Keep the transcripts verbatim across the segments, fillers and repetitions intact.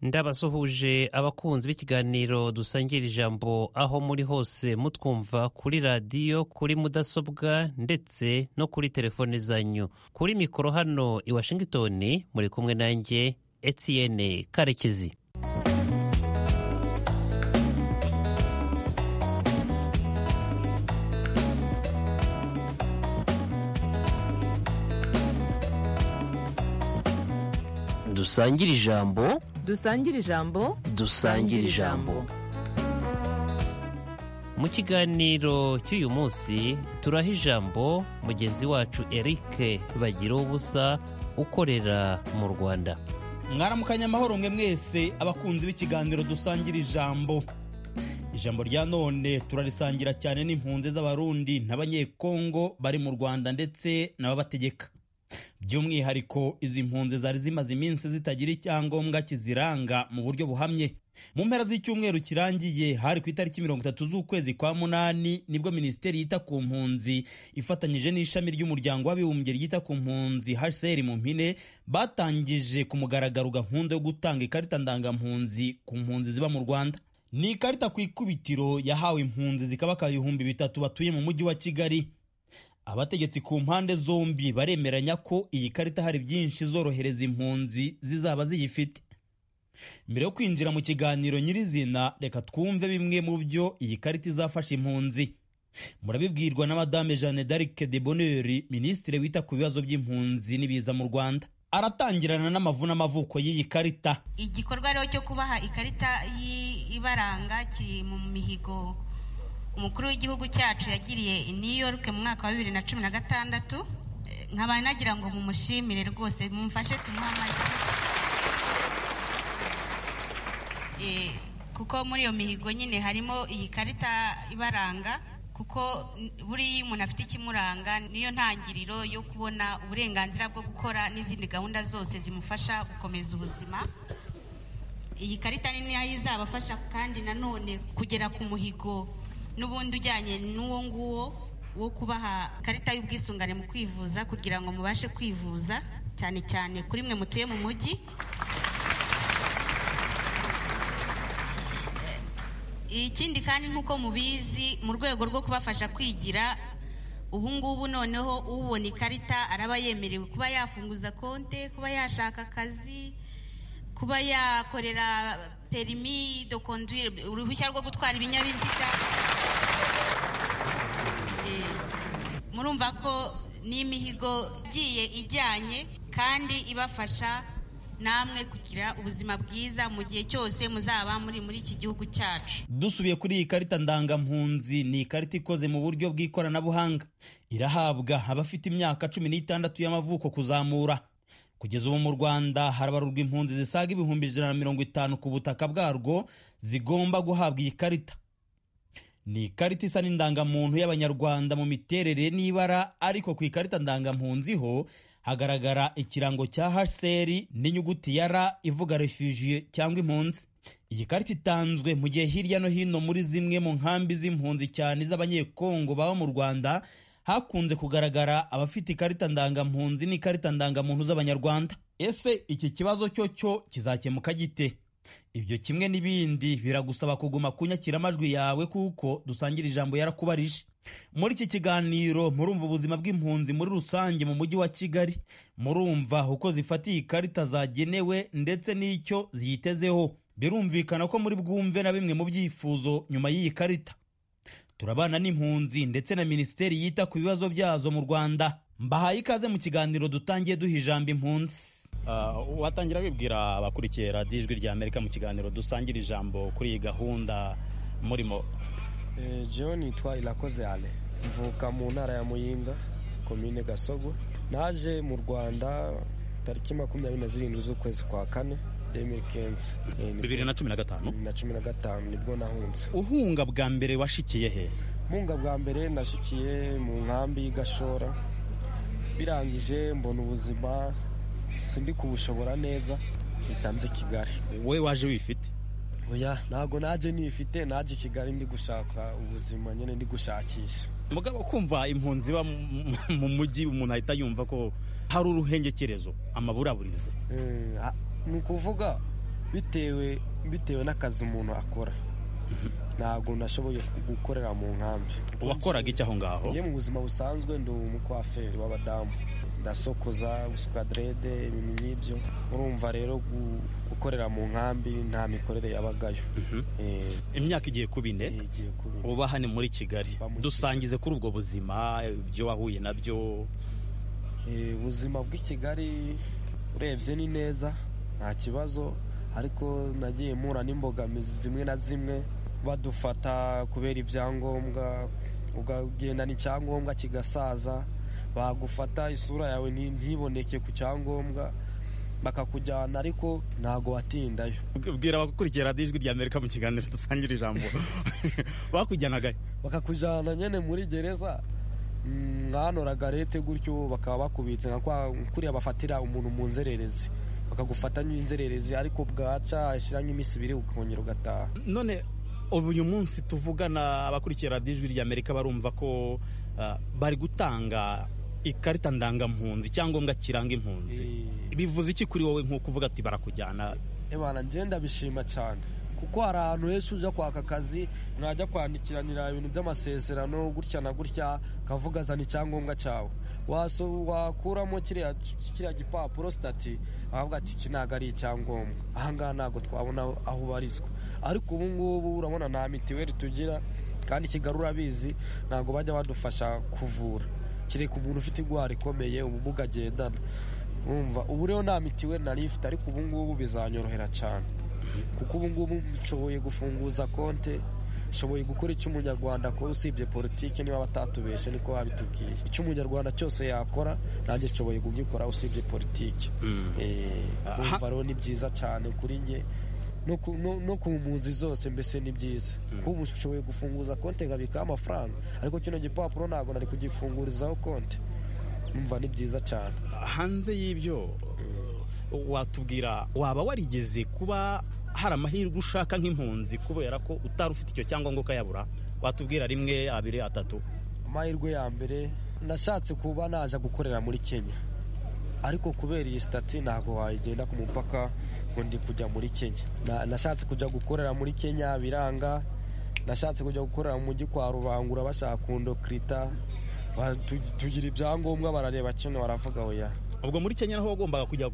ndabasuhuje abakunzi b'ikiganiro dusangira ijambo aho muri hose mutwumva kuri radiyo, kuri mudasobwa ndetse no kuri telefone zanyu. Kuri mikoro hano i Washington muri kumwe nanjye Etienne Karekezi. Dusangira ijambo dusangira ijambo dusangira ijambo mu kiganiro cy'uyu munsi turaha ijambo mugenzi wacu Eric Bagira ubusa ukorera mu Rwanda. Mwaramukanya amahoro mwe mwese abakunzi b'ikiganiro dusangira ijambo. Ijambo rya none turarisangira cyane n'impunzi z'abarundi n'abanyekongo bari mu Rwanda ndetse n'ababategeka. By'umwihariko izi mpunzi zari zimaze iminsi zitagira icyangombwa kiziranga mu buryo buhamye. Mu mpera z'icyumweru kirangiye hari ku itariki mirongo itatu z'ukwezi kwa munani nibwo Minisiteri yita ku mpunzi ifatanyije n'ishami ry'umuryango w'abibumbye ryita ku mpunzi H C R mu mpine batangije ku mugaragaro gahunda yo gutanga ikarita ndangampunzi ku mpunzi ziba mu Rwanda. Ni ikarita ku ikubitiro yahawe impunzi zikaba ibihumbi bitatu batuye mu mujyi wa Kigali. Abategetsi ku mpande zombi baremeranya ko iyi karita hari byinshi zorohereza impunzi zizaba ziyifite. Mbere yo kwinjira mu kiganiro nyirizina, reka twumve bimwe mu byo iyi karita izafasha impunzi. Murabibwirwa na Madame Jeanne d'Arc de Bonheur, Minisitiri wita ku bibazo by'impunzi n'ibiza mu Rwanda. Aratangirana n'amavu n'amavuko y'iyi karita. Igikorwa rero cyo kubaha ikarita ibaranga kiri mu mihigo umukuru w'igihugu cyacu yagiriye i New York mu mwaka wa bibiri na cumi na gatandatu. Nkaba nagira ngo mumushimire rwose, mumfashe tumuhamagire eh kuko muri iyo mihigo nyine harimo iyi karita ibaranga, kuko buri umuntu afite ikimuranga niyo ntangiriro yo kubona uburenganzira bwo gukora n'izindi gahunda zose zimufasha gukomeza ubuzima. Iyi karita ni nayo izabafasha kandi nanone kugera ku muhigo n'ubundi ujyanye n'uwo nguwo wo kubaha karita y'ubwisungane mu kwivuza kugira ngo mubashe kwivuza, cyane cyane kuri mwe mutuye mu mujyi. Ikindi kandi nk'uko mubizi, mu rwego rwo kubafasha kwigira, ubu ngubu noneho ubona ikarita araba yemerewe kuba yafunguza konte, kuba yashaka akazi, kuba yakorera permis de conduire, uruhushya rwo gutwara ibinyabiziga. Murumva ko ni imihigo igiye ijyanye kandi ibafasha namwe kugira ubuzima bwiza mu gihe cyose muzaba muri muri iki gihugu cyacu. Dusubiye kuri iyi karita ndangampunzi, ni ikarita ikoze mu buryo bw'ikoranabuhanga. Irahabwa abafite imyaka cumi n'itandatu y'amavuko kuzamura. Kugeza ubu mu Rwanda harabarurwa impunzi zisaga ibihumbi ijana na mirongo itanu ku butaka bwarwo zigomba guhabwa iyi karita. Ni ikarita isa n'indangamuntu y'Abanyarwanda mu miterere n'ibara, ariko ku ikarita ndangampunzi ho hagaragara ikirango cya H C R n'inyuguti ya R ivuga refugee cyangwa impunzi. Iyi karita itanzwe mu gihe hirya no hino muri zimwe mu nkambi z'impunzi cyane z'abanyekongo baba mu Rwanda hakunze kugaragara abafite ikarita ndangampunzi n'ikarita ndangamuntu z'Abanyarwanda. Ese iki kibazo cyo cyo kizakemuka gite? Ibyo kimwe n'ibindi biragusaba kuguma kunyakira amajwi yawe kuko dusangira ijambo yarakubarije. Muri iki kiganiro murumva ubuzima bw'impunzi muri rusange mu mujyi wa Kigali, murumva uko zifatiye ikarita zagenewe ndetse n'icyo ziyitezeho. Birumvikana ko muri bwumve na bimwe mu byifuzo nyuma y'iyi karita. Turabana n'impunzi ndetse na Minisiteri yita ku bibazo byazo mu Rwanda. Mbahaye ikaze mu kiganiro dutangiye duha ijambo impunzi. Uh, watangira wibwira abakurikiye radiyo Ijwi rya Amerika mu kiganiro dusangira ijambo kuri iyi gahunda murimo. Eh, Jean nitwa Irakoze Ale, mvuka mu ntara ya Muyinga, komine Gasogo. Naje mu Rwanda tariki makumyabiri na zirindwi z'ukwezi kwa kane bibiri na cumi na gatanu na cumi na gatanu nibwo nahunze. Uhunga bwa mbere washikiye he? Munga bwa mbere nashikiye mu nkambi Gashora, birangije mbona ubuzima sindi kubushobora neza bitanze Kigali. We waje wifite? Oya, ntago naje nifite, naje Kigali ndi gushaka ubuzima nyene ndi gushakisha. Mugabo kumva impunzi ba mu mujyi umuntu ahita yumva ko hari uruhengekerezo amaburaburize. Eh, ni kuvuga bitewe bitewe n'akazi umuntu akora. Ntabwo nashoboye gukorera mu nkambi. Wakoraga iki aho ngaho? Ye mu buzima busanzwe ndi umukwaferi w'abadamu, ndasokoza, gusuka drede, ibintu nk'ibyo. Urumva rero gukorera mu nkambi nta mikorere yabagayo. Imyaka igiye kuba ine uba hano muri Kigali, dusangize kuri ubwo buzima ibyo wahuye nabyo. Ubuzima bw'i Kigali urebye ni neza, nta kibazo, ariko nagiye mpura n'imbogamizi zimwe na zimwe. Badufata kubera ibyangombwa, ukagenda n'icyangombwa kigasaza, bagufata isura yawe ntiboneke ku cyangombwa, bakakujyana ariko ntago watindayo. Bwira abakurikira radiyo Ijwi ry'Amerika mu kiganiro dusangira ijambo. Bakujyanaga bakakujyana nyene muri gereza nkano ragarete gutyo, bakaba bakubitse nka kwa kuriya bafatira umuntu mu nzererezi, bakagufata n'inzererezi ariko bwaca ashira nk'imisi ibiri ukongera ugataha. None ubu uyu munsi tuvugana abakurikira radiyo Ijwi ry'Amerika barumva ko uh, bari gutanga ikarita ndangampunzi, cyangombwa kiranga impunzi. Bivuze iki kuri wowe nk'uko uvuga ati barakujyana? Ebana ngenda bishima cyane kuko hari ahantu henshi uja kwaka akazi mwajya kwandikiranira ibintu by'amasezerano gutya na gutya, kavuga zana icyangombwa cyawe, waso wakuramo kiriya kiriya gipapuro stati, avuga ati iki ntago ari icyangombwa, ahangaha ntago twabona aho ubarizwa. Ariko ubu ngubu urabona nta mitiweli tugira, kandi kigarura bizi ntago bajya badufasha kuvura, kireka umuntu ufite igwara ikomeye, ubumuga agendana. Umva ubu rero nta mitiweli nari ifite, ariko ubu ngubu bizanyorohera cyane kuko ubu ngubu nshoboye gufunguza konte, nshoboye gukora icyo umunyarwanda akora usibye politiki, niba batatubeshe niko babitubwiye. Icyo umunyarwanda cyose yakora nanjye nshoboye kugikora usibye politiki. Umva rero ni byiza cyane kuri njye no ku mpunzi zose, mbese ni byiza kuko ushoboye gufunguza konte nkabika amafaranga, ariko kino gipapuro ntabwo nari kugifungurizaho konte. Umva ni byiza cyane. Hanze y'ibyo watubwira, waba warigeze kuba hari amahirwe ushaka nk'impunzi kubera ko utari ufite icyo cyangombwa ukayabura? Watubwira rimwe, abiri, atatu. Amahirwe ya mbere, nashatse kuba naja gukorera muri Kenya, ariko kubera iyi stati ntabwo wayigenda ku mupaka ngo ndi kujya muri Kenya. Nashatse kujya gukorera muri Kenya biranga, nashatse kujya gukorera mu mujyi kwa Rubangura bashaka kundokrita, tugira ibyangombwa barareba kino baravuga oya. Ubwo muri Kenya naho wagombaga kujya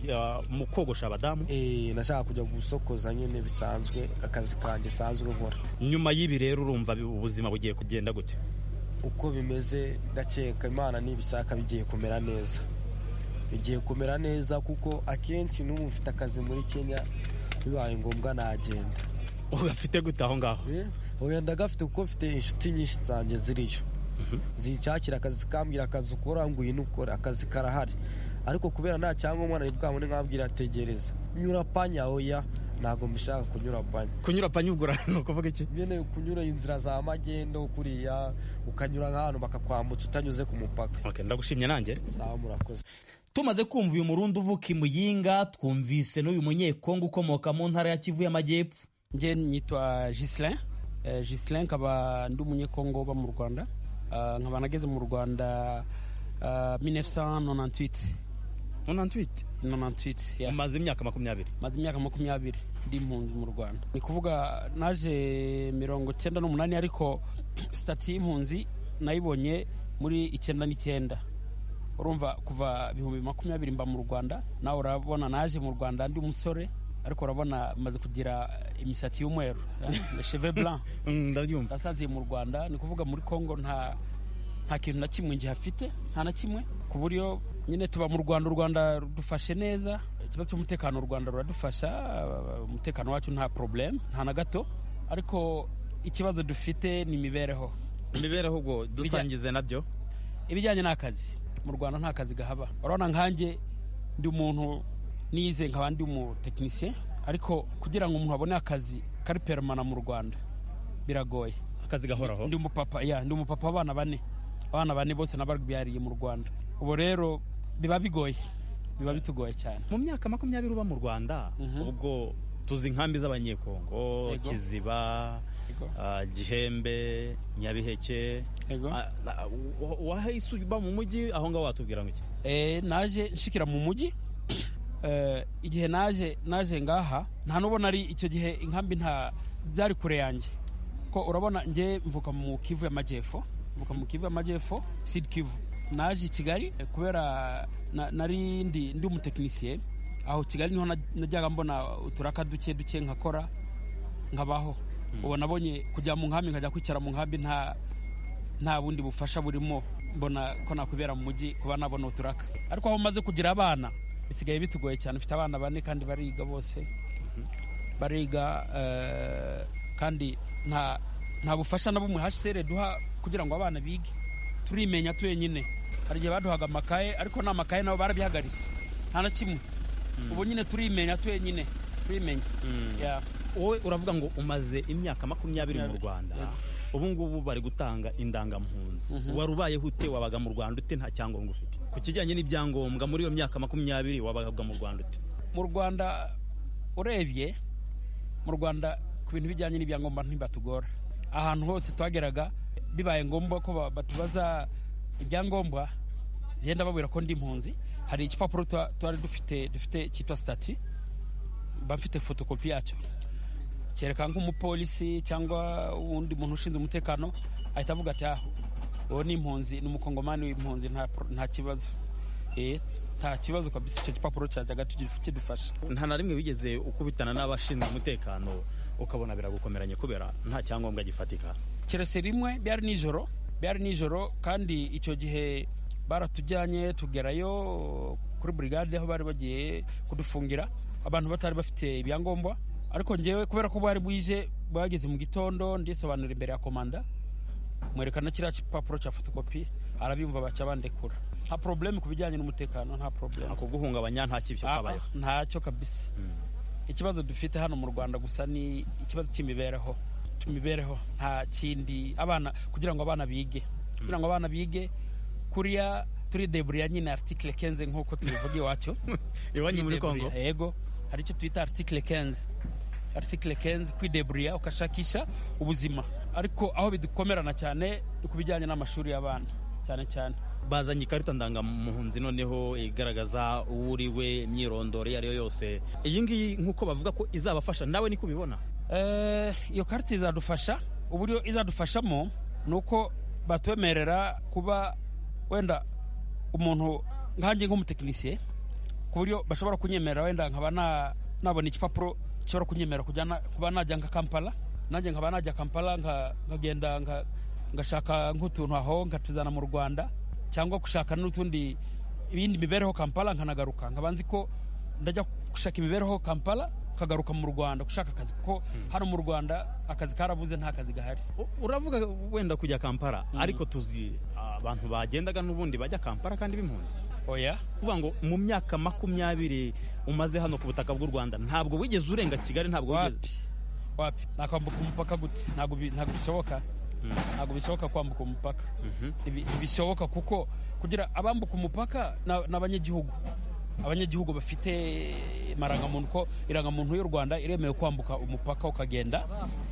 mu kogosha abadamu? Eh, nashaka kujya gusokoza nyene bisanzwe, akazi kanjye sanzwe nkora. Nyuma y'ibi rero urumva ubuzima bugiye kugenda gute? Uko bimeze ndakeka Imana nibishaka bigiye kumera neza, bigiye kumera neza kuko akenshi n'ubu mfite akazi muri Kenya, bibaye ngombwa nagenda. Ugafite gute aho ngaho? Eh, oya ndagafite kuko mfite inshuti nyinshi zanjye ziriyo. Zicyakira akazi kambwira akazi ukora ngo uyu ukora akazi karahari, ariko kubera nta cyangombwa nari bwabone nkabwira ategereza nyura panya. Oya ntago mbishaka kunyura panya. Kunyura panya ugura no kuvuga iki? Nyene kunyura inzira za magendo kuriya, ukanyura nk'ahantu bakakwambutsa utanyuze ku mupaka. Okay, ndagushimye nanjye. Sawa, murakoze. Tumaze kumva uyu Murundi uvuka i Muyinga, twumvise n'uyu Munyekongo ukomoka mu ntara ya Kivu y'Amajyepfo. Nje nyitwa Gislin. Eh, Gislin kaba ndi Umunyekongo ba mu Rwanda. Uh, nkaba nageze mu Rwanda uh, mille neuf cent quatre-vingt-huit. quatre-vingt-huit? quatre-vingt-huit, yeah. Maze imyaka makumyabiri? Maze imyaka makumyabiri ndi impunzi mu Rwanda. Ni kuvuga naje mirongo cyenda n'umunani, ariko stati y'impunzi nayibonye muri icyenda n'icyenda. Urumva kuva bihumbi makumyabiri mba mu Rwanda, nawe urabona naje mu Rwanda ndi umusore, ariko urabona maze kugira imisatsi y'umweru, les cheveux blancs. Ndabyumva. Nasaziye mu Rwanda, ni kuvuga muri Kongo nta nta kintu na kimwe nje hafite, nta na kimwe, ku buryo nyine tuba mu Rwanda. U Rwanda rudufashe neza, ikibazo cy'umutekano u Rwanda ruradufasha, umutekano wacu nta problem, nta na gato, ariko ikibazo dufite ni imibereho. Imibereho ubwo dusangize nabyo? Ibijyanye n'akazi mu Rwanda nta kazi gahaba. Urabona nkanjye ndi umuntu nize nkaba ndi umu technicien, ariko kugira ngo umuntu abone akazi kari permanent mu Rwanda biragoye. Akazi gahoraho? Ndi umupapa, ya ndi umupapa w'abana bane, abana bane bose nababyariye mu Rwanda. Ubu rero biba bigoye, biba bitugoye cyane. Mu myaka makumyabiri uba mu Rwanda, ubwo tuzi inkambi z'Abanyekongo, Kiziba, uh, Gihembe, Nyabiheke. Wahise uba mu mujyi, aho ngaho watubwira ngo iki? Eh, naje nshikira mu mujyi igihe naje naje ngaha nta nubona ari icyo gihe inkambi nta byari kure yanjye ko urabona nge mvuka mu Kivu y'Amajyepfo mvuka mu Kivu y'Amajyepfo Sud Kivu naje i Kigali kubera nari ndi ndi umutekinisiye aho Kigali niho najyaga mbona uturaka duke duke nkakora nkabaho ubu nabonye kujya mu nkambi nkajya kwicara mu nkambi nta nta bundi bufasha burimo mbona ko nakwibera mu mujyi kuba nabona uturaka ariko aho maze kugira abana bisigaye bitugoye cyane mfite abana bane kandi bariga bose bariga kandi nta nta bufasha na bumwe H C R duha kugira ngo abana bige turimenya twenyine hari igihe baduhaga amakaye ariko nta makaye nabo barabihagaritse nta na kimwe ubu nyine turimenya twenyine turimenya wowe uravuga ngo umaze imyaka makumyabiri mu Rwanda ubu ngubu bari gutanga indangampunzi wari ubaye hute wabaga mu Rwanda ute nta cyangombwa ufite ku kijyanye n'ibyangombwa muri iyo myaka makumyabiri wabaga mu Rwanda ute mu Rwanda urebye mu Rwanda ku bintu bijyanye n'ibyangombwa ntibatugora ahantu hose twageraga bibaye ngombwa ko batubaza ibyangombwa yenda babwira ko ndi impunzi hari igipapuro twari dufite dufite cyitwa stati bafite fotokopi yacyo cyereka nk'umupolisi cyangwa undi muntu ushinzwe umutekano ahita avuga ati aho uwo ni impunzi ni umukongomani w'impunzi nta nta kibazo eh nta kibazo kabisa icyo gipapuro cyajyaga kidufasha nta na rimwe bigeze ukubitana n'abashinzwe umutekano ukabona biragukomeranye kubera nta cyangombwa gifatika keretse rimwe byari nijoro byari nijoro kandi icyo gihe baratujyanye tugerayo kuri brigade aho bari bagiye kudufungira abantu batari bafite ibyangombwa ariko ngewe kubera ko bari bwije bageze mu gitondo ndisobanura imbere ya komanda mwerekana kiriya gipapuro cya fotokopi arabimva baca bandekura nta problème ku bijyanye n'umutekano nta problème ako guhungabanya nta kibyo kabaye ntacyo kabisa ikibazo dufite hano mu Rwanda gusa ni ikibazo cy'imibereho cy'imibereho nta kindi abana kugira ngo abana bige kugira ngo abana bige kuriya turi debrouiller nyine article quinze nk'uko tubivuga iwacu iwanyu muri Kongo yego hari icyo twita article quinze article quinze kwidebrouiller ukashakisha ubuzima ariko aho bidukomerana cyane ku bijyanye n'amashuri y'abana cyane cyane bazanye ikarita ndangamuhunzi noneho igaragaza uwo uri we imyirondoro iyo ari yo yose iyi ngiyi nk'uko bavuga ko izabafasha nawe niko ubibona iyo karita izadufasha uburyo izadufashamo ni uko batwemerera kuba wenda umuntu nkanjye nk'umutekinisiye ku buryo bashobora kunyemerera wenda nkaba nabona igipapuro gishobora kunyemerera kuba najya nka Kampala nanjye nkaba najya Kampala nkagenda ngashaka nk'utuntu aho nkatuzana mu Rwanda cyangwa gushaka n'utundi ibindi mibereho Kampala nkanagaruka nkaba nzi ko ndajya gushaka imibereho Kampala kagaruka mu Rwanda gushaka akazi kuko hano mu Rwanda akazi karabuze nta kazi gahari uravuga wenda kujya Kampala ariko tuzi abantu bagendaga n'ubundi bajya Kampala kandi b'impunzi oya kuvuga ngo mu myaka makumyabiri umaze hano ku butaka bw'u Rwanda ntabwo wigeze urenga Kigali ntabwo wigeze wapi nakambuka umupaka gute ntabwo ntabwo bishoboka ntabwo bishoboka kwambuka umupaka ntibishoboka kuko kugira abambuka umupaka n'abanyagihugu abanyagihugu bafite marangamuntu ko irangamuntu y'u Rwanda iremewe kwambuka umupaka ukagenda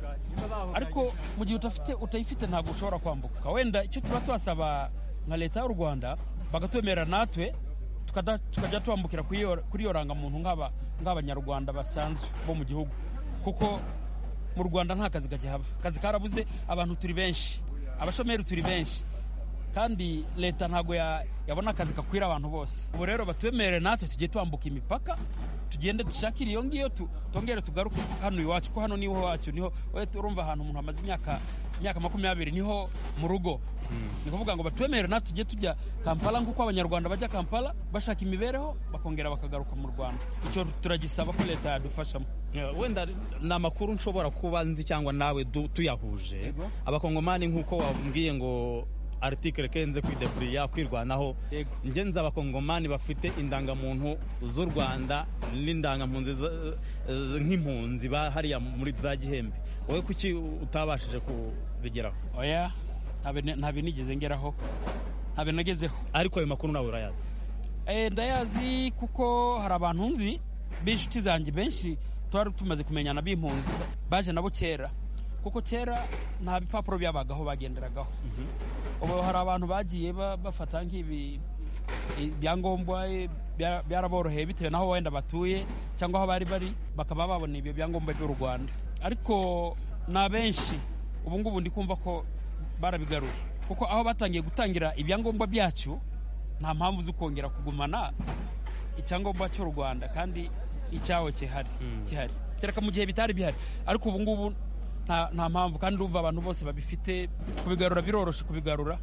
ariko mu gihe utafite utayifite ntabwo ushobora kwambuka wenda icyo tuba twasaba nka leta y'u Rwanda bagatwemerera natwe tukajya twambukira kuri iyo rangamuntu nk'abanyarwanda basanzwe bo mu gihugu kuko mu Rwanda nta kazi gakihaba akazi karabuze abantu turi benshi abashomeri turi benshi kandi leta ntabwo yabona akazi kakwira abantu bose ubu rero batwemerere natwe tugiye twambuka imipaka tugende dushakire iyo ngiyo tongere tugaruke hano iwacu ko hano niho wacu niho urumva ahantu umuntu amaze imyaka imyaka makumyabiri niho mu rugo ni kuvuga ngo batwemerere natwe tugiye tujya Kampala nk'uko abanyarwanda bajya Kampala bashaka imibereho bakongera bakagaruka mu Rwanda icyo turagisaba ko leta yadufashamo wenda ni amakuru nshobora kuba nzi cyangwa nawe tuyahuje abakongomani nk'uko wambwiye ngo article kenze kwidebrouiller kwirwanaho ngenza abakongomani bafite indangamuntu z'u Rwanda n'indangampunzi nk'impunzi hariya muri za Gihembe wowe kuki utabashije kubigeraho oya ntabe nigeze ngeraho ntabe nagezeho ariko ayo makuru nawe urayazi eh ndayazi kuko hari abantu nzi b'inshuti zanjye benshi twari tumaze kumenyana b'impunzi baje nabo kera kuko kera nta bipapuro byabagaho bagenderagaho ubu hari abantu bagiye bafata nk'ibi ibyangombwa byaraboroheye bitewe n'aho wenda batuye cyangwa aho bari bari bakaba babona ibyo byangombwa by'u Rwanda. Ariko na benshi ubu ngubu ndi kumva ko barabigaruye, kuko aho batangiye gutangira ibyangombwa byacu nta mpamvu zo kongera kugumana icyangombwa cy'u Rwanda kandi icyawe kihari kihari kereka mu gihe bitari bihari. Ariko ubu ngubu nta nta mpamvu, kandi urumva abantu bose babifite, kubigarura biroroshe kubigarura.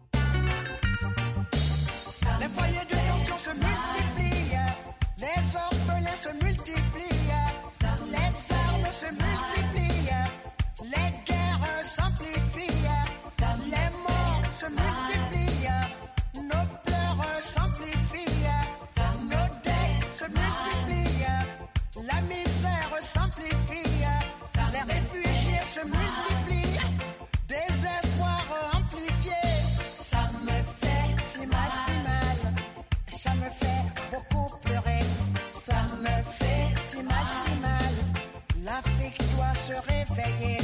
Les foyers de tension se multiplient, les orphelins se multiplient, les armes se multiplient, les guerres s'amplifient, les morts se multiplient, nos pleurs s'amplifient, nos dettes se multiplient, la misère s'amplifie, les réfugiés se multiplient, désespoir amplifié. Ça me fait si mal, si mal, ça me fait beaucoup pleurer, ça me fait si mal, si mal, l'Afrique doit se réveiller.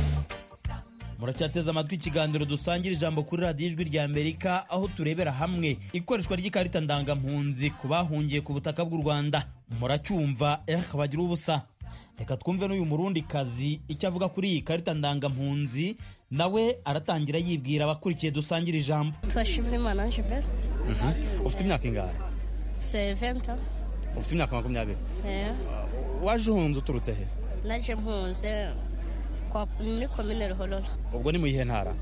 muracyateze amatwi ikiganiro dusangira ijambo kuri radiyo ijwi rya Amerika, aho turebera hamwe ikoreshwa ry'ikarita ndangampunzi ku bahungiye ku butaka bw'u Rwanda. Muracyumva eh bagira ubusa. Reka twumve n'uyu murundi kazi icyo avuga kuri iyi karita ndangampunzi, nawe aratangira yibwira abakurikiye dusangira ijambo. Twashimira Imana Gilbert. Mhm. Ufite imyaka ingahe? C'est vingt ans. Ufite imyaka makumyabiri. Eh. Waje uhunze uturutse he? Naje mpunze kwa muri commune Ruhororo. Ubwo ni mu yihe ntara?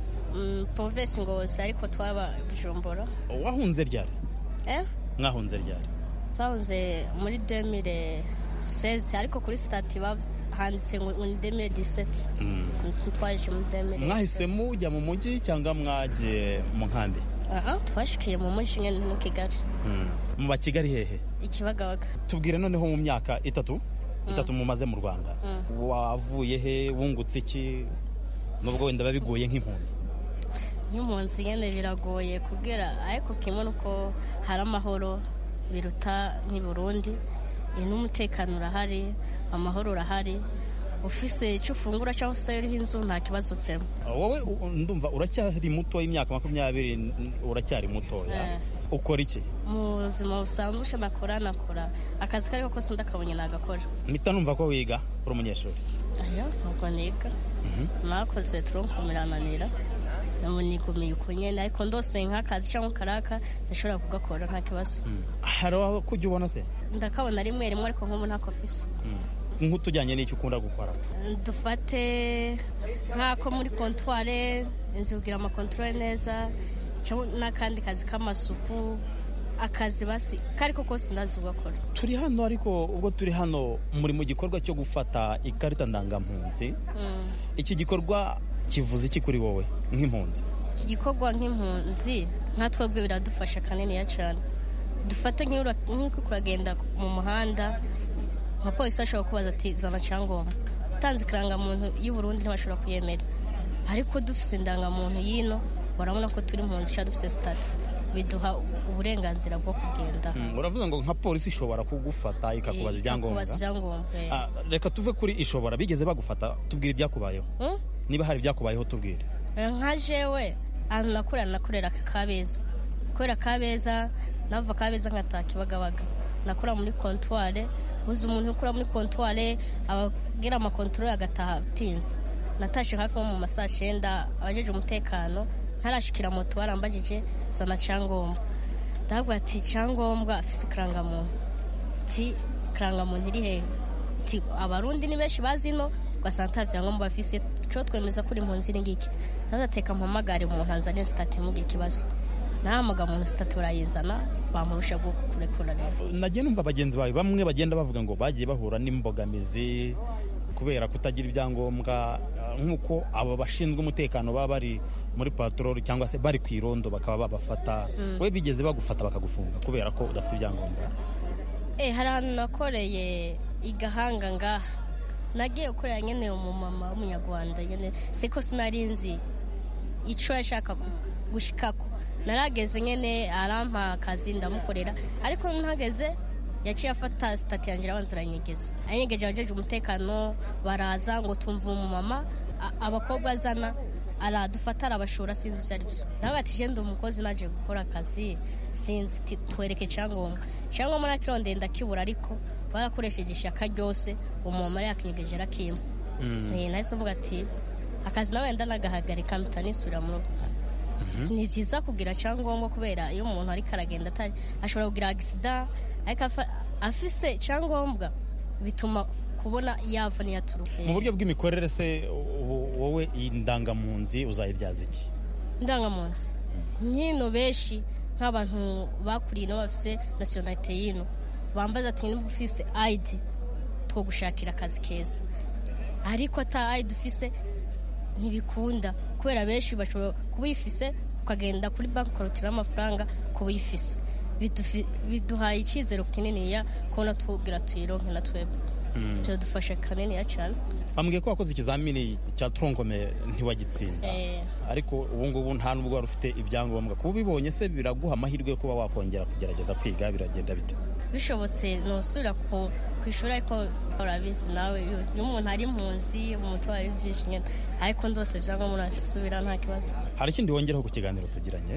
Mm, province Ngozi, ariko twaba Bujumbura. Wahunze ryari? Eh? Mwahunze ryari? Twahunze muri deux mille seize, ariko kuri stati handitse ngo ni deux mille dix-sept. Mm. Twaje mu deux mille. Mwahise mujya mu mujyi cyangwa mwagiye mu nkambi? Aha, twashikiye mu mujyi nyene mu Kigali. Mm. Mu ba Kigali hehe? Ikibagabaga. Tubwire noneho mu myaka itatu itatu mumaze mu Rwanda, wavuye he, wungutse iki, nubwo wenda babigoye nk'impunzi? Nk'impunzi nyene biragoye kubwira, ariko kimwe nuko hari amahoro biruta nk'i Burundi, n'umutekano urahari, amahoro urahari, ufise icyo ufungura cyangwa ufise uriho inzu nta kibazo ufemo. Wowe ndumva uracyari muto, y'imyaka makumyabiri, uracyari muto ya. Ukora iki? Mu buzima busanzwe icyo nakora nakora akazi kariko kose ndakabonye nagakora. Mpita numva ko wiga uri umunyeshuri. Aya ntabwo niga, nakoze turonkumirananira namunigumiye uko nyene, ariko ndose nk'akazi cyangwa karaka ndashobora kugakora nta kibazo. Hari aho kujya ubona se? Ndakabona rimwe rimwe, ariko nk'ubu ntako ofisi. Nk'utujyanye n'icyo ukunda gukora? Dufate nk'ako muri comptoire, nzibwira amakontrole neza, cyangwa n'akandi kazi k'amasuku, akazi basi kariko kose ndazi ugakora. Turi hano, ariko ubwo turi hano muri mu gikorwa cyo gufata ikarita ndangampunzi. Mm. Iki gikorwa kivuze iki kuri wowe nk'impunzi? Iki gikorwa nk'impunzi nka twebwe biradufasha kanini ya cyane. Dufate nk'uko kuragenda mu muhanda, nka polisi ashobora kubaza ati zana cyangombwa, utanze ikirangamuntu y'u Burundi ntibashobora kuyemera, ariko dufise indangamuntu yino barabona ko turi impunzi cyangwa dufise stati, biduha uburenganzira bwo kugenda. Mm, uravuze ngo nka polisi ishobora kugufata ikakubaza ibyangombwa? Ah, reka tuve kuri ishobora, bigeze bagufata, tubwire ibyakubayeho. Hmm? Niba hari ibyakubayeho tubwire. Nka jewe ahantu nakorera nakorera Kabeza, korera Kabeza, nava Kabeza nkataka Ibagabaga, nakora muri comptoire, uzi umuntu ukora muri comptoire abagira ama controle agataha tinze. Natashe hafi mu masaha cyenda, abajeje umutekano ntarashikira moto barambagije zana cyangombwa. Ndabwo ati cyangombwa afise ikirangamuntu, ti ikirangamuntu iri he? Ti abarundi ni benshi bazino gasanta byangombwa afise, cyo twemeza kuri impunzi ngiki. Nazateka mpamagare mu Tanzania state mu gikibazo, nahamaga mu state urayizana bamurusha bwo kurekura rero. Nagiye numva bagenzi bawe bamwe bagenda bavuga ngo bagiye bahura n'imbogamizi kubera kutagira ibyangombwa, nk'uko aba bashinzwe umutekano baba bari muri patrol cyangwa se bari ku irondo bakaba babafata. Mm. We bigeze bagufata bakagufunga kubera ko udafite ibyangombwa? Eh, hari ahantu nakoreye igahanga ngaha, nagiye gukorera nyene mu mama w'umunyarwanda nyene, siko sinarinzi ico yashaka gushikako. Narageze nyene arampa akazi ndamukorera, ariko ntageze yaciye afata stati yanjye abanziranyegeza, anyegeje abajeje umutekano baraza ngo tumva mu mama abakobwa azana aradufata arabashora sinzi ibyo ari byo nawe ati je ndi umukozi naje gukora akazi sinzi twereke icyangombwa icyangombwa nakirondeye ndakibura ariko barakoresheje ishaka ryose umumama yakinyegeje arakimpa nahise mvuga ati akazi nawe ndanagahagarika mpita nisubira mu rugo ni byiza kugira icyangombwa kubera iyo umuntu ariko aragenda atari ashobora kugira agisida ariko afise icyangombwa bituma kubona yava niyaturuke. Mu buryo bw'imikorere se wowe indangamunzi uzayibyaza iki? Indangamunzi nyino benshi nk'abantu bakuriye no bafise nationalité yino bambaza ati niba ufise I D two gushakira akazi keza ariko ata I D ufise ntibikunda kubera benshi bashobora kubifise ukagenda kuri bank korotira amafaranga kubifise biduhaye icyizero kinini ya kubona tugira tuyironke na twebwe byo dufasha kanini ya cyane. Bambwiye ko wakoze ikizamini cya tronkome ntiwagitsinda ariko ubu ngubu nta nubwo wari ufite ibyangombwa kuba ubibonye se biraguha amahirwe yo kuba wakongera kugerageza kwiga biragenda bite? Bishobotse nosubira ku ishuri ariko urabizi nawe iyo umuntu ari impunzi umutwara ibyinshi nyine ariko ndose byangombwa nasubira nta kibazo. Hari ikindi wongeraho ku kiganiro tugiranye?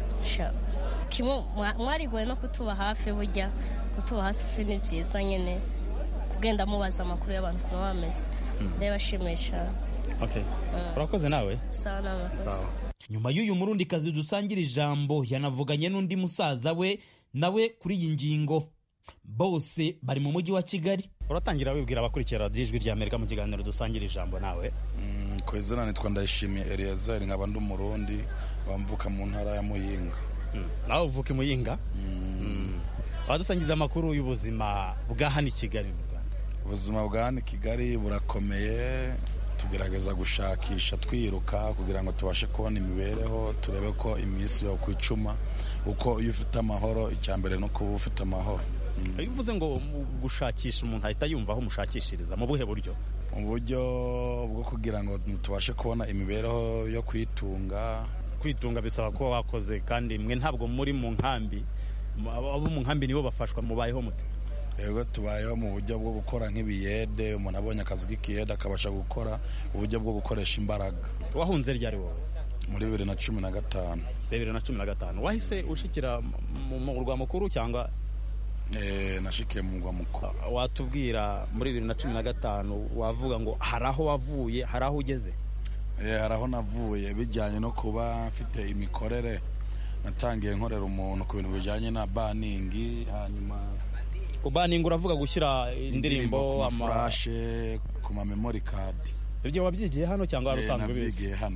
Kimwe mwarigoye no kutuba hafi burya kutuba hafi ni byiza nyine kugenda mubaza amakuru y'abantu kuba bameze ndeba shimisha. Okay. Urakoze nawe? Sawa nawe. Nyuma y'uyu murundikazi dusangira ijambo yanavuganye n'undi musaza we nawe kuri iyi ngingo. Bose bari mu mujyi wa Kigali. Uratangira wibwira abakurikira Radio Ijwi rya Amerika mu kiganiro dusangira ijambo nawe? Mm, kwezana nitwa Ndayishimiye Eliezer nkaba ndi umurundi bamvuka mu ntara ya Muyinga. Mm. Nawe uvuka Muyinga? Mm. Mm. Wadusangiza amakuru y'ubuzima bwa hano i Kigali mu Rwanda. Ubuzima bwa hano i Kigali burakomeye tugerageza gushakisha twiruka kugira ngo tubashe kubona imibereho turebe ko iminsi yo kwicuma uko iyo ufite amahoro icyambere no kuba ufite amahoro. Iyo uvuze ngo gushakisha umuntu ahita yumva aho umushakishiriza mu buhe buryo? Mu buryo bwo kugira ngo tubashe kubona imibereho yo kwitunga. Kwitunga bisaba ko wakoze kandi mwe ntabwo muri mu nkambi abo mu nkambi nibo bafashwa mubayeho mute? Yego tubayeho mu buryo bwo gukora nk'ibiyede umuntu abonye akazi k'ikiyede akabasha gukora uburyo bwo gukoresha imbaraga. Wahunze ryari wowe? Muri bibiri na cumi na gatanu. bibiri na cumi na gatanu. Wahise ushikira mu murwa mukuru cyangwa? Eh nashikiye mu murwa mukuru. Watubwira muri bibiri na cumi na gatanu wavuga ngo hari aho wavuye hari aho ugeze? Eh hari aho navuye bijyanye no kuba mfite imikorere natangiye nkorera umuntu ku bintu bijyanye na baningi hanyuma ubaninga uravuga gushyira indirimbo ama flash ku ma memory card. Ibyo wabyigiye hano cyangwa warusanzwe bizi? Nabyigiye hano.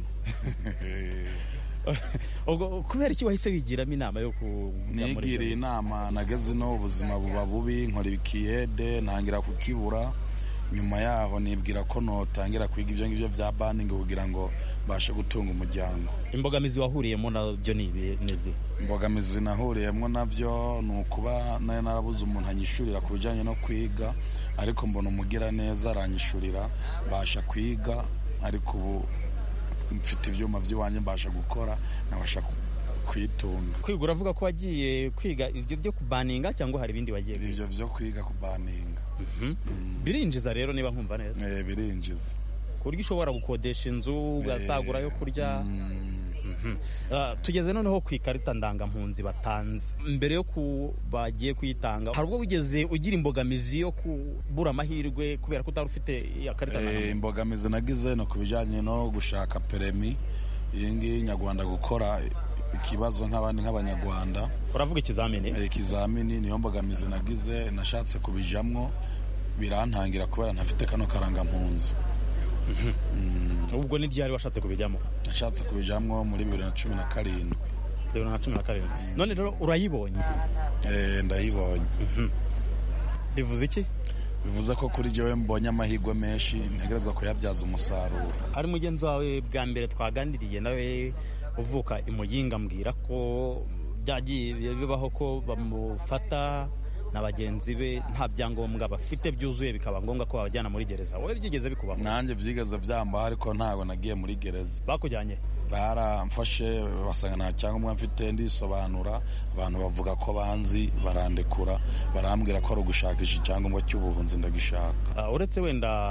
Ubwo kubera iki wahise wigiramo inama yo kujya muri? Nigiriye inama nageze no ubuzima buba bubi nkora ikiyede ntangira kukibura nyuma yaho nibwira ko notangira kwiga ibyo ngibyo bya baningi kugira ngo bashe gutunga umuryango. Imbogamizi wahuriyemo nabyo ni nezi? Imbogamizi nahuriyemo nabyo ni ukuba nayo narabuze umuntu anyishurira ku bijyanye no kwiga ariko mbona umugira neza aranyishurira basha kwiga ariko ubu mfite ibyuma by'iwanjye mbasha gukora nabasha kwitunga. Kwiga uravuga ko wagiye kwiga ibyo byo kubaninga cyangwa hari ibindi wagiye? Ibyo byo kwiga kubaninga. Mhm. Mm. Birinjiza rero niba nkumva neza? Eh birinjiza. Ku buryo ushobora gukodesha inzu ugasagura yo kurya. Mhm. Uh, tugeze noneho ku ikarita ndangampunzi batanze. Mbere yo kubagiye kuyitanga hari ubwo bigeze ugira imbogamizi yo kubura amahirwe kubera ko utari ufite ikarita ndangampunzi? Eh imbogamizi nagize no kubijanye no gushaka peremi yingi nyarwanda gukora ikibazo nk'abandi nk'abanyarwanda. Uravuga ikizamini? Eh ikizamini niyo mbogamizi nagize nashatse kubijamwo birantangira kubera ntafite kano karangampunzi. Mhm. Mm. Ubwo ni ryari washatse kubijamo? Nashatse kubijamwo muri bibiri na cumi na karindwi. bibiri na cumi na karindwi. None rero urayibonye? Eh ndayibonye. Mhm. Bivuze iki? Bivuze ko kuri jewe mbonye amahirwe menshi ntegerezwa kuyabyaza umusaruro. Hari mugenzi wawe bwa mbere twagandiriye nawe uvuka imuyinga mbwira ko byagiye bibaho ko bamufata na bagenzi be nta byangombwa bafite byuzuye bikaba ngombwa ko babajyana muri gereza. Wowe byigeze bikubaho? Nanjye byigeze byamba ariko ntago nagiye muri gereza. Bakujyanye? Baramfashe basanga nta cyangombwa mfite ndisobanura abantu bavuga ko banzi barandekura barambwira ko ari ugushakisha icyangombwa cy'ubuhunzi ndagishaka. Uh, uretse wenda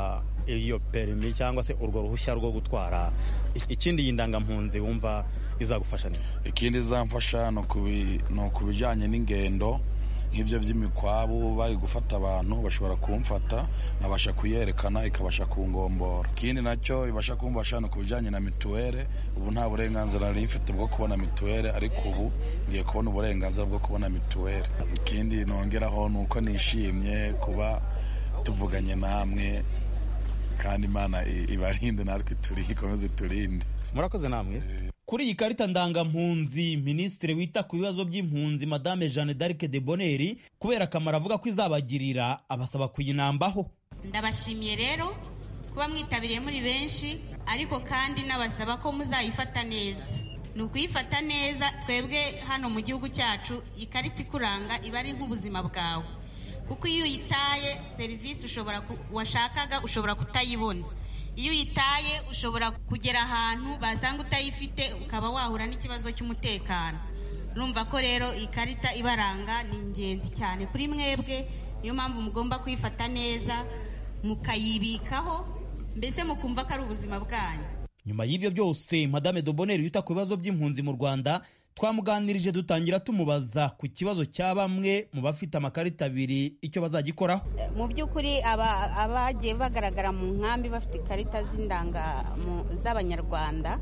iyo perimi cyangwa se urwo ruhushya rwo gutwara. Ikindi iyi ndangampunzi wumva izagufasha neza? Ikindi izamfasha no ku bijyanye n'ingendo nk'ibyo by'imikwabu, bari gufata abantu bashobora kumfata nkabasha kuyerekana ikabasha kungombora. Ikindi nacyo ibasha kumfasha no ku bijyanye na mituweli. Ubu nta burenganzira nari mfite bwo kubona mituweli, ariko ubu ngiye kubona uburenganzira bwo kubona mituweli. Ikindi nongeraho ni uko nishimye kuba tuvuganye namwe, kandi Imana ibarinde natwe turi ikomeze turinde. Murakoze namwe. Kuri iyi karita ndangampunzi, Minisitiri wita ku bibazo by'impunzi Madame Jeanne d'Arc de Bonheur, kubera akamaro avuga ko izabagirira, abasaba kuyinambaho. Ndabashimiye rero kuba mwitabiriye muri benshi, ariko kandi nabasaba ko muzayifata neza. Ni ukuyifata neza. Twebwe hano mu gihugu cyacu ikarita ikuranga iba ari nk'ubuzima bwawe, kuko iyo uyitaye serivisi ushobora washakaga ushobora kutayibona. Iyo uyitaye ushobora kugera ahantu basanga utayifite, ukaba wahura n'ikibazo cy'umutekano. Numva ko rero ikarita ibaranga ni ingenzi cyane kuri mwebwe, niyo mpamvu mugomba kuyifata neza mukayibikaho, mbese mukumva ko ari ubuzima bwanyu. Nyuma y'ibyo byose, Madame de Bonheur yita ku bibazo by'impunzi mu Rwanda, twamuganirije dutangira tumubaza ku kibazo cya bamwe mu bafite amakarita abiri icyo bazagikoraho. Mu by'ukuri abagiye bagaragara mu nkambi bafite ikarita z'indanga z'abanyarwanda,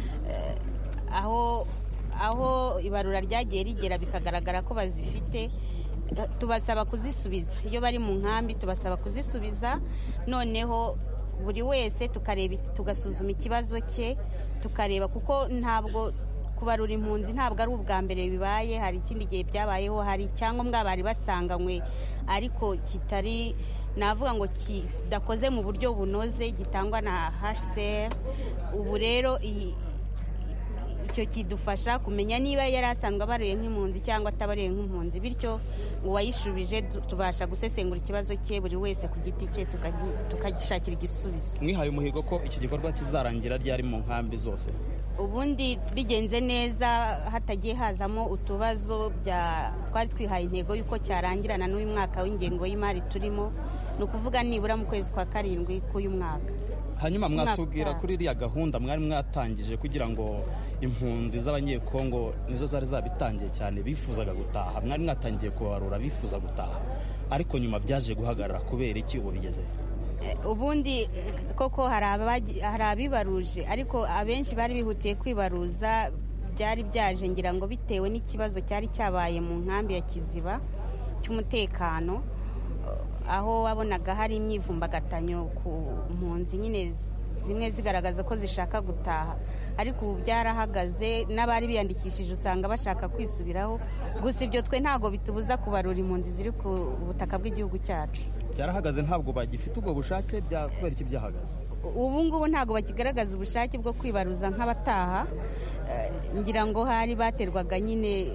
aho aho ibarura ryagiye rigera bikagaragara ko bazifite, tubasaba kuzisubiza. Iyo bari mu nkambi tubasaba kuzisubiza, noneho buri wese tukareba tugasuzuma ikibazo cye, tukareba kuko ntabwo kubarura impunzi ntabwo ari ubwa mbere bibaye. Hari ikindi gihe byabayeho, hari icyangombwa bari basanganywe ariko kitari, navuga ngo kidakoze mu buryo bunoze, gitangwa na H C R. Ubu rero icyo kidufasha kumenya niba yari asanzwe abaruye nk'impunzi cyangwa atabaruye nk'impunzi, bityo uwayishubije tubasha gusesengura ikibazo cye buri wese ku giti cye, tukagishakira igisubizo. Mwihaye umuhigo ko iki gikorwa kizarangira ryari mu nkambi zose? Ubundi bigenze neza hatagiye hazamo utubazo, bya twari twihaye intego yuko cyarangirana n'uyu mwaka w'ingengo y'imari turimo, ni ukuvuga nibura mu kwezi kwa karindwi k'uyu mwaka. Hanyuma mwatubwira kuri iriya gahunda mwari mwatangije kugira ngo impunzi z'abanyekongo nizo zari zabitangiye cyane bifuzaga gutaha, mwari mwatangiye kubarura bifuza gutaha, ariko nyuma byaje guhagarara kubera iki? Ubu bigeze ubundi koko hari abibaruje, ariko abenshi bari bihutiye kwibaruza, byari byaje ngira ngo bitewe n'ikibazo cyari cyabaye mu nkambi ya Kiziba cy'umutekano, aho wabonaga hari imyivumbagatanyo ku mpunzi nyine zimwe zigaragaza ko zishaka gutaha, ariko ubu byarahagaze. N'abari biyandikishije usanga bashaka kwisubiraho, gusa ibyo twe ntabwo bitubuza kubarura impunzi ziri ku butaka bw'igihugu cyacu. Byarahagaze, ntabwo bagifite ubwo bushake, kubera iki byahagaze? Ubu ngubu ntabwo bakigaragaza ubushake bwo kwibaruza nk'abataha, ngira ngo hari baterwaga nyine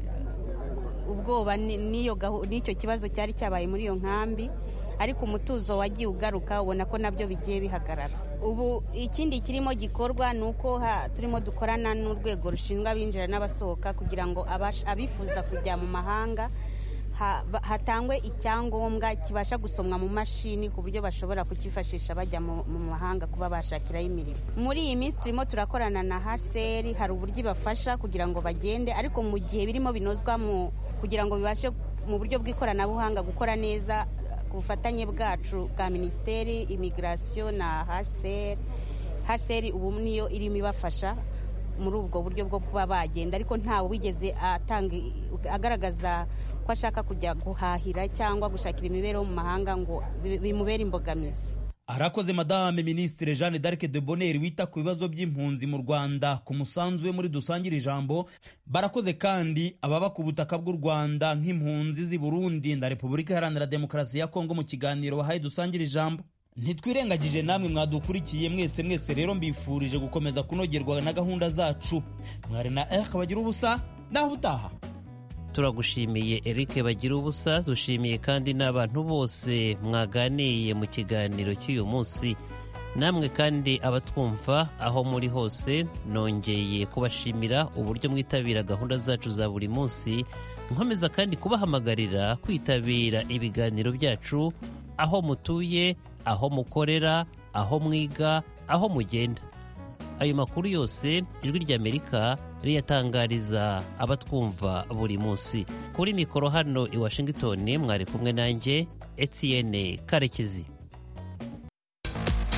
ubwoba n'icyo kibazo cyari cyabaye muri iyo nkambi, ariko umutuzo wagiye ugaruka, ubona ko nabyo bigiye bihagarara. Ubu ikindi kirimo gikorwa ni uko turimo dukorana n'urwego rushinzwe abinjira n'abasohoka kugira ngo abifuza kujya mu mahanga hatangwe icyangombwa kibasha gusomwa mu mashini ku buryo bashobora kukifashisha bajya mu mahanga kuba bashakiraho imirimo. Muri iyi minsi turimo turakorana na H C R, hari uburyo ibafasha kugira ngo bagende, ariko mu gihe birimo binozwa mu kugira ngo bibashe mu buryo bw'ikoranabuhanga gukora neza ku bufatanye bwacu bwa Minisiteri Immigration na H C R. H C R ubu niyo irimo ibafasha muri ubwo buryo bwo kuba bagenda, ariko ntawe wigeze atanga agaragaza ko ashaka kujya guhahira cyangwa gushakira imibereho mu mahanga ngo bimubere imbogamizi. Arakoze Madame Minisitiri Jeanne d'Arc de Bonheur wita ku bibazo by'impunzi mu Rwanda ku musanzu we muri Dusangire Ijambo. Barakoze kandi ababa ku butaka bw'u Rwanda nk'impunzi z'i Burundi na Repubulika Iharanira Demokarasi ya Kongo mu kiganiro bahaye Dusangire Ijambo. Ntitwirengagije namwe mwadukurikiye mwese mwese, rero mbifurije gukomeza kunogerwa na gahunda zacu. Mwari na Eric Bagira ubusa, naho utaha. Turagushimiye Eric Bagira ubusa, dushimiye kandi n'abantu bose mwaganiye mu kiganiro cy'uyu munsi. Namwe kandi abatwumva aho muri hose, nongeye kubashimira uburyo mwitabira gahunda zacu za buri munsi, nkomeza kandi kubahamagarira kwitabira ibiganiro byacu aho mutuye, aho mukorera, aho mwiga, aho mugenda. Ayo makuru yose ijwi ry'Amerika riyatangariza abatwumva buri munsi. Kuri mikoro hano i Washington mwari kumwe nanjye Etienne Karekezi.